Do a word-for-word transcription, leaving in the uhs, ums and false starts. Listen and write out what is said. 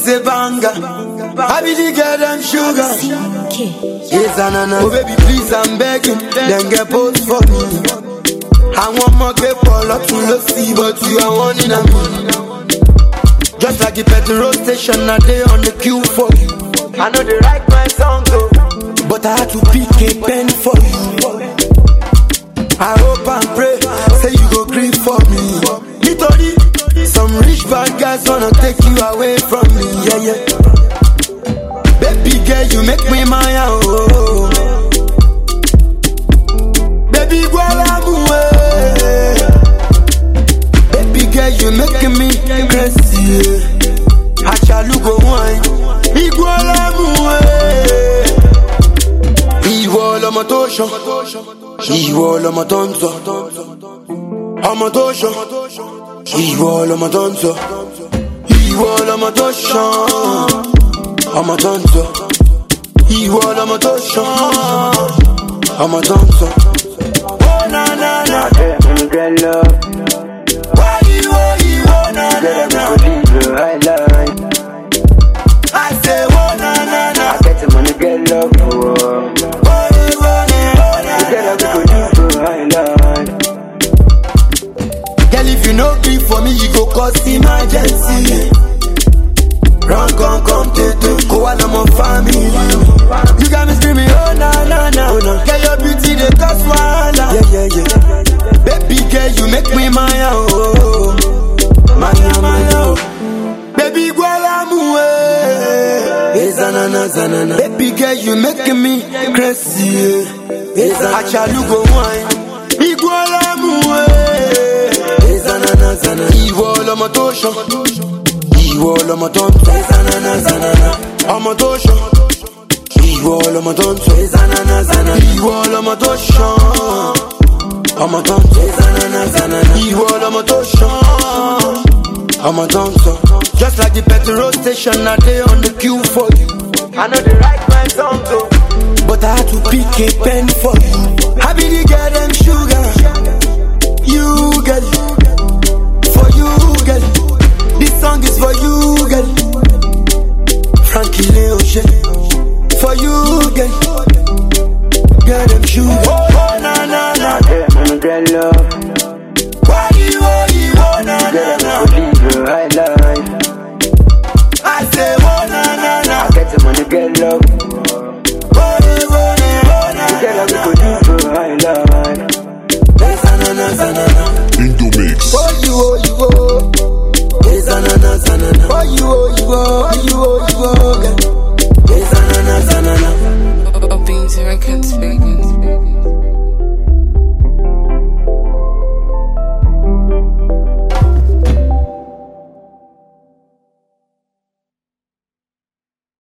a banger. I be the girl them sugar. Yes, anana. Oh baby, please, I'm begging. Then get post for me. I want more get pull up to the sea, but you are one in a million. Just like the petrol station, I day on the queue for you. I know they write my song though, but I had to pick a pen for you. I hope and pray, say you go grieve for me. Nitori, some rich bad guys wanna take you away from me, yeah, yeah. Baby girl, you make me mine, oh. Baby girl, I'm away. Baby girl, you making me crazy, yeah. I shall look go wine. Igual I'm away. Igual I'm a tosho. Igual I'm a tonto. I'm a tosho. Igual I'm a tonto. Igual I'm a tosho. I'm a tonto. Igual I'm a tosho. I'm a tonto. Oh na na na. I get money, get love. Why you, why you, oh na na na. The highlight. I say oh na na na. I get the money, get love. Oh, Why you, why you, oh na get na love, na. the highlight. Girl, if you no gree for me, you go cause emergency. Run, come, come, take, go on, I'm a family. You got me screaming, oh na na na. Oh, no. Girl, your beauty they cause wahala. Yeah, yeah, yeah. Baby girl, you make me mine, oh. Mine, mine, oh. Baby girl, I'm away. Hey, zanana, zanana. Baby girl, you making me crazy. Hey, I shall you go wine. Big girl, I'm away. Hey, zanana, zanana. Iwo my tosho. Iwo my tonto. Hey, zanana, zanana. I'm a tosho. Iwo my tonto. Hey, zanana, zanana. Iwo my tosho. I'm a tonto. Hey, zanana, zanana. Iwo my tosho. I'm a dancer. Just like the petrol station, I day on the queue for you. I know they write my song too, but I had to pick a pen for you. I be the girl them sugar. You get it.